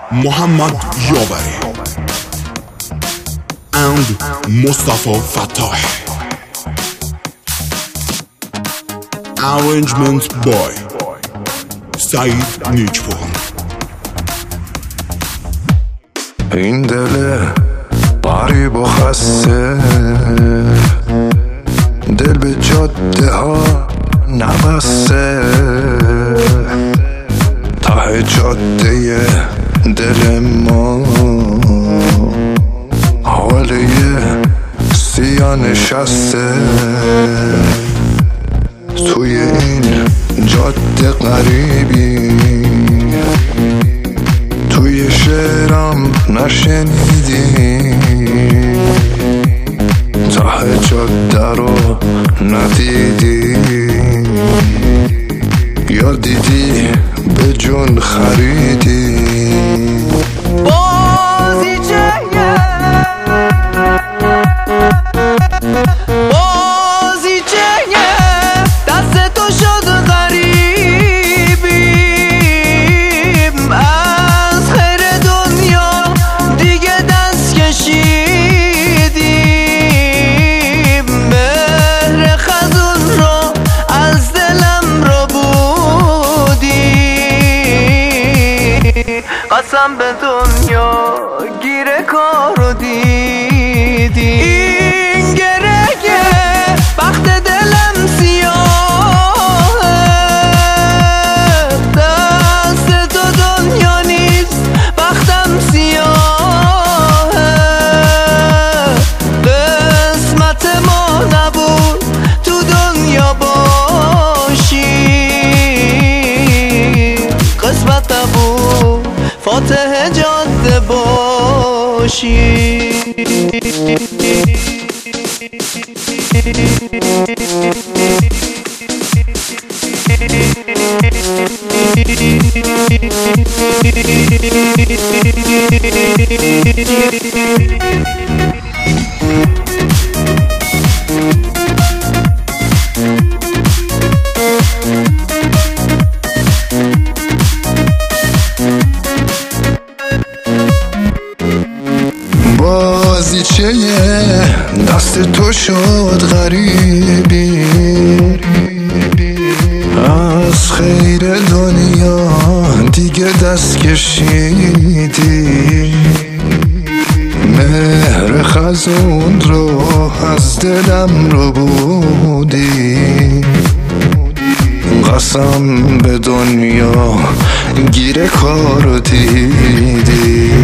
Muhammad Yobari and Mustafa Fatah. Arrangement by Said Nijpur. این دل غریب و خسته دل به جاده ها نبسته ته جاده دل ما حاله سیاه نشسته توی این جاده غریبی توی شعرم نشنیدی ته جاده رو ندیدی یا دیدی به جون خریدی قسم به دنیا گیره کارو دیدی این گرهگه بخت دلم سیاهه دست تو دنیا نیست بختم سیاهه قسمت ما نبود تو دنیا باشی قسمت نبود فاتح جاده باشی بازیچه دست تو شد غریبی از خیر دنیا دیگه دست کشیدی مهر خزون رو از دلم رو بودی قسم به دنیا گیره کارو دیدی